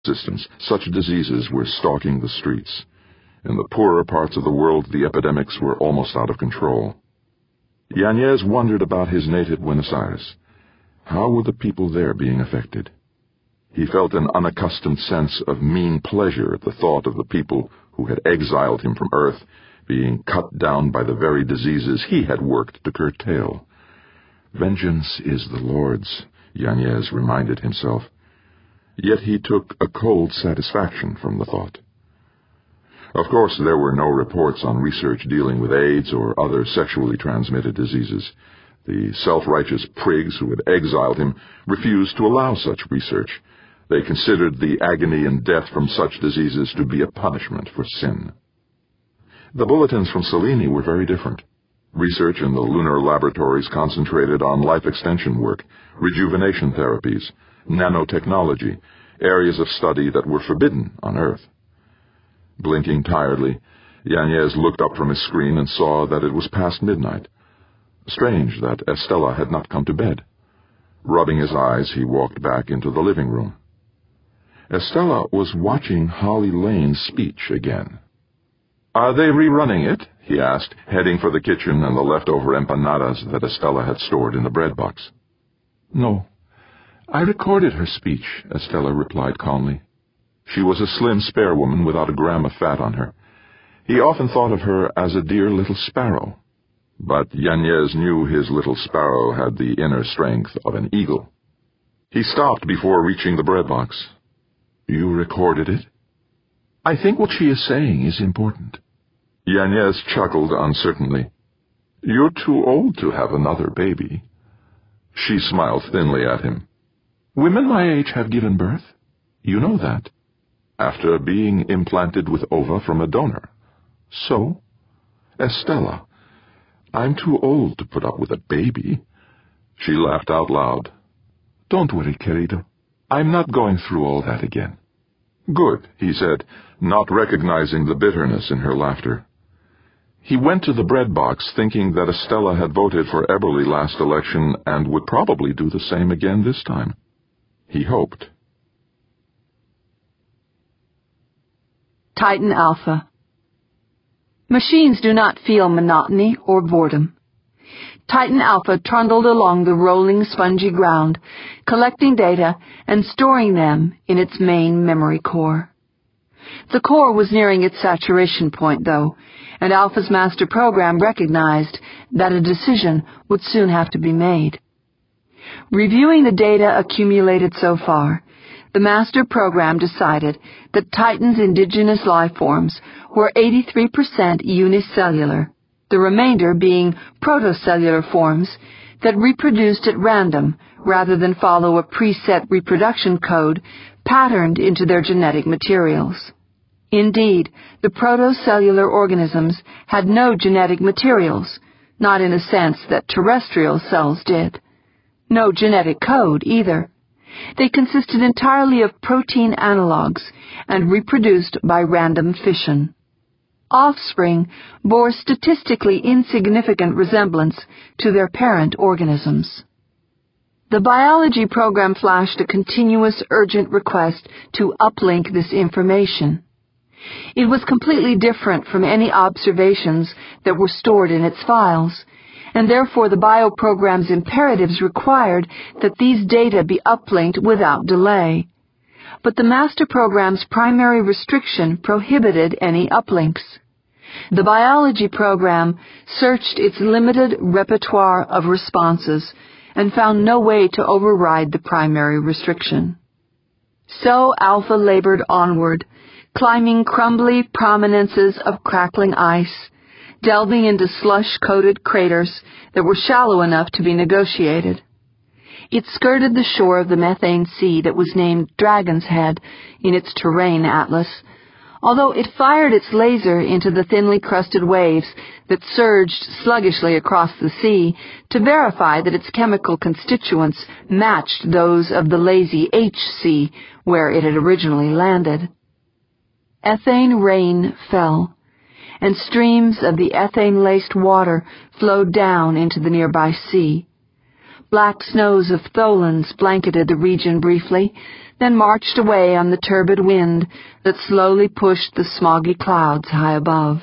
systems, such diseases were stalking the streets. In the poorer parts of the world, the epidemics were almost out of control. Yanez wondered about his native Buenos Aires. How were the people there being affected? He felt an unaccustomed sense of mean pleasure at the thought of the people who had exiled him from Earth being cut down by the very diseases he had worked to curtail. Vengeance is the Lord's, Yanez reminded himself. Yet he took a cold satisfaction from the thought. Of course, there were no reports on research dealing with AIDS or other sexually transmitted diseases. The self-righteous prigs who had exiled him refused to allow such research. They considered the agony and death from such diseases to be a punishment for sin. The bulletins from Selene were very different. Research in the lunar laboratories concentrated on life extension work, rejuvenation therapies, nanotechnology, areas of study that were forbidden on Earth. Blinking tiredly, Yanez looked up from his screen and saw that it was past midnight. Strange that Estella had not come to bed. Rubbing his eyes, he walked back into the living room. Estella was watching Holly Lane's speech again. "Are they rerunning it?" he asked, heading for the kitchen and the leftover empanadas that Estella had stored in the bread box. "No. I recorded her speech," Estella replied calmly. She was a slim, spare woman without a gram of fat on her. He often thought of her as a dear little sparrow. But Yanez knew his little sparrow had the inner strength of an eagle. He stopped before reaching the bread box. "You recorded it?" "I think what she is saying is important." Yanez chuckled uncertainly. "You're too old to have another baby." She smiled thinly at him. "Women my age have given birth. You know that. After being implanted with ova from a donor. So, Estella, I'm too old to put up with a baby." She laughed out loud. "Don't worry, querido. I'm not going through all that again." "Good," he said, not recognizing the bitterness in her laughter. He went to the bread box thinking that Estella had voted for Eberly last election and would probably do the same again this time. He hoped. Titan Alpha. Machines do not feel monotony or boredom. Titan Alpha trundled along the rolling, spongy ground, collecting data and storing them in its main memory core. The core was nearing its saturation point, though, and Alpha's master program recognized that a decision would soon have to be made. Reviewing the data accumulated so far, the master program decided that Titan's indigenous life forms were 83% unicellular, the remainder being protocellular forms that reproduced at random rather than follow a preset reproduction code patterned into their genetic materials. Indeed, the protocellular organisms had no genetic materials, not in a sense that terrestrial cells did. No genetic code, either. They consisted entirely of protein analogs and reproduced by random fission. Offspring bore statistically insignificant resemblance to their parent organisms. The biology program flashed a continuous, urgent request to uplink this information. It was completely different from any observations that were stored in its files, and therefore the bioprogram's imperatives required that these data be uplinked without delay. But the master program's primary restriction prohibited any uplinks. The biology program searched its limited repertoire of responses and found no way to override the primary restriction. So Alpha labored onward, climbing crumbly prominences of crackling ice, delving into slush-coated craters that were shallow enough to be negotiated. It skirted the shore of the methane sea that was named Dragon's Head in its terrain atlas, although it fired its laser into the thinly crusted waves that surged sluggishly across the sea to verify that its chemical constituents matched those of the lazy H-Sea where it had originally landed. Ethane rain fell, and streams of the ethane-laced water flowed down into the nearby sea. Black snows of tholins blanketed the region briefly, then marched away on the turbid wind that slowly pushed the smoggy clouds high above.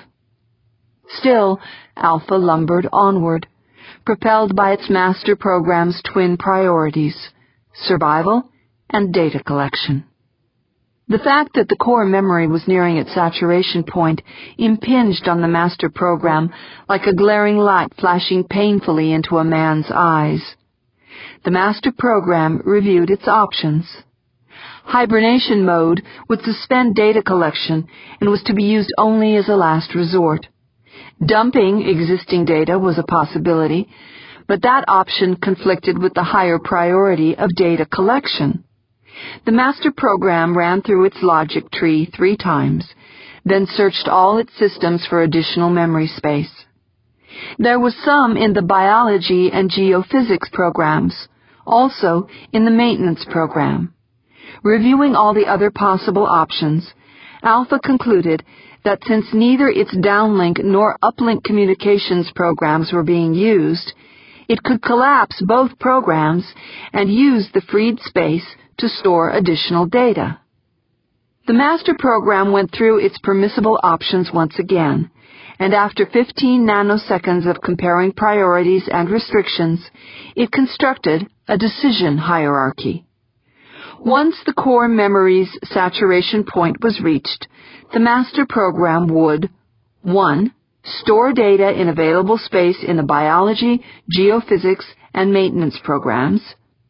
Still, Alpha lumbered onward, propelled by its master program's twin priorities, survival and data collection. The fact that the core memory was nearing its saturation point impinged on the master program like a glaring light flashing painfully into a man's eyes. The master program reviewed its options. Hibernation mode would suspend data collection and was to be used only as a last resort. Dumping existing data was a possibility, but that option conflicted with the higher priority of data collection. The master program ran through its logic tree 3 times, then searched all its systems for additional memory space. There was some in the biology and geophysics programs, also in the maintenance program. Reviewing all the other possible options, Alpha concluded that since neither its downlink nor uplink communications programs were being used, it could collapse both programs and use the freed space to store additional data. The master program went through its permissible options once again, and after 15 nanoseconds of comparing priorities and restrictions, it constructed a decision hierarchy. Once the core memory's saturation point was reached, the master program would 1. Store data in available space in the biology, geophysics, and maintenance programs.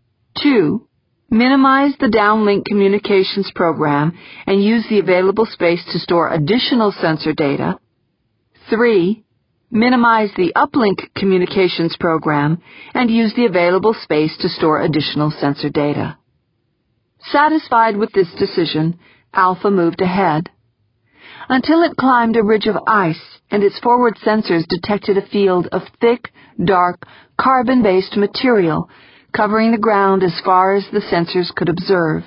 2. Minimize the downlink communications program and use the available space to store additional sensor data. 3. Minimize the uplink communications program and use the available space to store additional sensor data. Satisfied with this decision, Alpha moved ahead, until it climbed a ridge of ice and its forward sensors detected a field of thick, dark, carbon-based material covering the ground as far as the sensors could observe.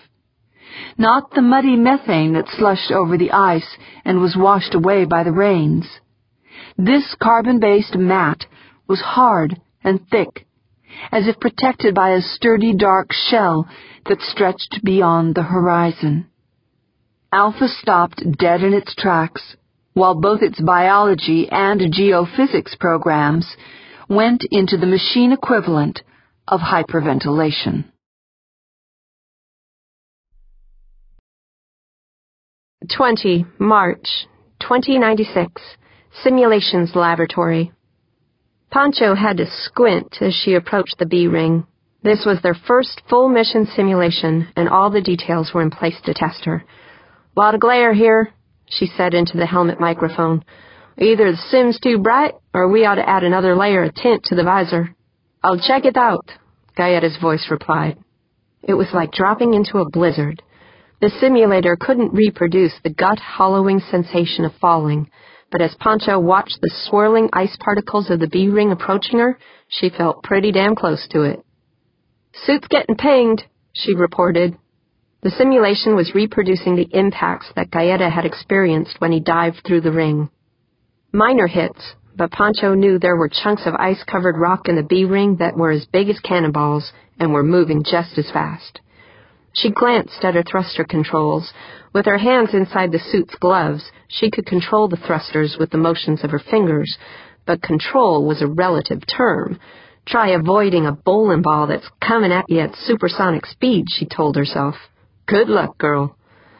Not the muddy methane that slushed over the ice and was washed away by the rains. This carbon-based mat was hard and thick, as if protected by a sturdy dark shell that stretched beyond the horizon. Alpha stopped dead in its tracks, while both its biology and geophysics programs went into the machine equivalent of hyperventilation. 20 March 2096 Simulations Laboratory. Pancho had to squint as she approached the B-ring. This was their first full mission simulation, and all the details were in place to test her. "Lot of glare here," she said into the helmet microphone. "Either the sim's too bright, or we ought to add another layer of tint to the visor." "I'll check it out," Gaetta's voice replied. It was like dropping into a blizzard. The simulator couldn't reproduce the gut-hollowing sensation of falling, but as Pancho watched the swirling ice particles of the B-ring approaching her, she felt pretty damn close to it. "Suit's getting pinged," she reported. The simulation was reproducing the impacts that Gaeta had experienced when he dived through the ring. Minor hits, but Pancho knew there were chunks of ice-covered rock in the B-ring that were as big as cannonballs and were moving just as fast. She glanced at her thruster controls. With her hands inside the suit's gloves, she could control the thrusters with the motions of her fingers, but control was a relative term. Try avoiding a bowling ball that's coming at you at supersonic speed, she told herself. Good luck, girl.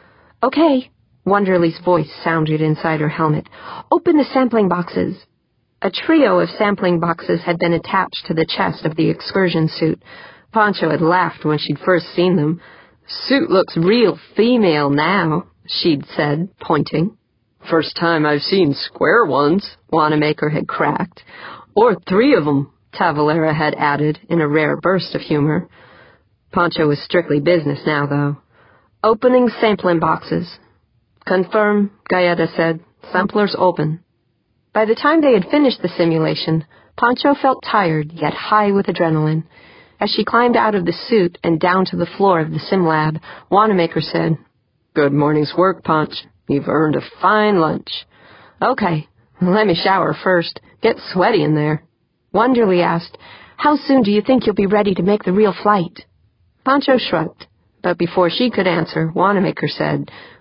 Okay, Wonderly's voice sounded inside her helmet. Open the sampling boxes. A trio of sampling boxes had been attached to the chest of the excursion suit. Pancho had laughed when she'd first seen them. "Suit looks real female now," she'd said, pointing. "First time I've seen square ones," Wanamaker had cracked. "Or 3 of 'em," Tavalera had added in a rare burst of humor. Pancho was strictly business now, though. "Opening sampling boxes." "Confirm," Gaeta said. "Samplers open." By the time they had finished the simulation, Pancho felt tired, yet high with adrenaline. As she climbed out of the suit and down to the floor of the sim lab, Wanamaker said, "Good morning's work, Panch. You've earned a fine lunch." "Okay, let me shower first. Get sweaty in there." Wonderly asked, How soon do you think you'll be ready to make the real flight?" Pancho shrugged, but before she could answer, Wanamaker said,